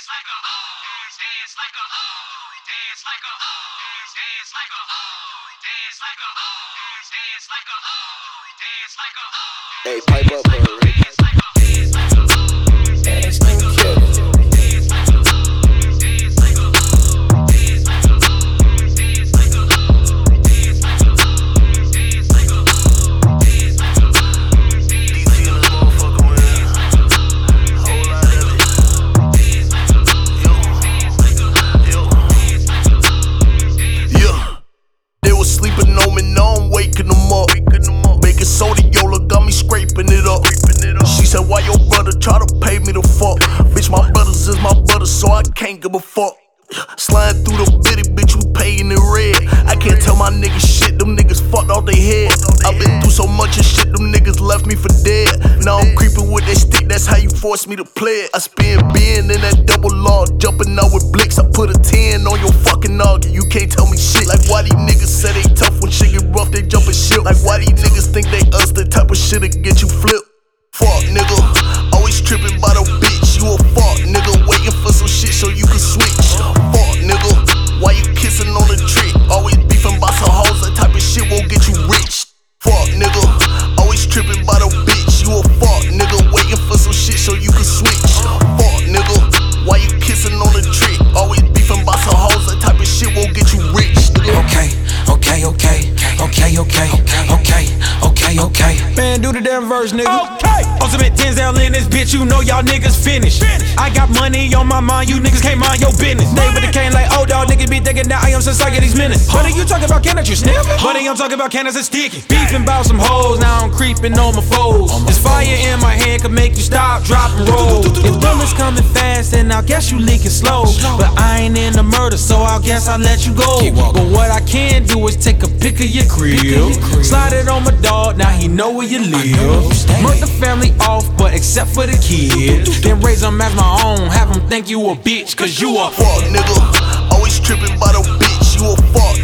Hey, pipe up, Rick. Sleeping on me, now I'm waking them up. Making soda, Yola got me scraping it up. She said, why your brother try to pay me the fuck? Bitch, my brothers is my brothers, so I can't give a fuck. Sliding through the bitty, bitch, we payin' in red. I can't tell my niggas shit, them niggas fucked off they head. I've been through so much of shit, them niggas left me for dead. Now I'm creeping with that stick, that's how you force me to play it. I spin bin in that double law, jumping out with blicks. I put a 10 on your fucking noggin, you can't tell me shit. Like why these niggas say they tough when shit get rough, they jumpin' shit. Like why these niggas think they us, the type of shit that get you flipped. Fuck nigga, always tripping by the bitch. You a fuck nigga, waiting for some shit so you can switch. Fuck nigga, why you kissing on the trick? Always beefing by some hoes, that type of shit won't get you rich. Fuck nigga, always tripping by the bitch. You a fuck nigga, waiting for some shit so you can switch. Fuck nigga, why you kissing on the trick? Always beefing by some hoes, that type of shit won't get you rich. Okay. Man, do the damn verse, nigga. Okay. Ultimate Denzel in this bitch, you know y'all niggas finished. I got money on my mind, you niggas can't mind your business. Stay with the cane like, oh dog, niggas be thinking that I am since I get these minutes. Buddy, you talking about can that you sniff? Buddy, I'm talking about can that's sticky. Beefing about some hoes, now I'm creeping on my foes. This fire in my hand could make you stop, drop, and roll. If bullets coming fast, then I guess you leaking slow. But I ain't in the murder, so I guess I'll let you go. But what I can do is take a pic of your crib, slide it on my dog, now he know where you live. Murk the family off, but except for the kids. Then raise them as my own, have them think you a bitch, cause you a fuck nigga, always tripping by the bitch. You a fuck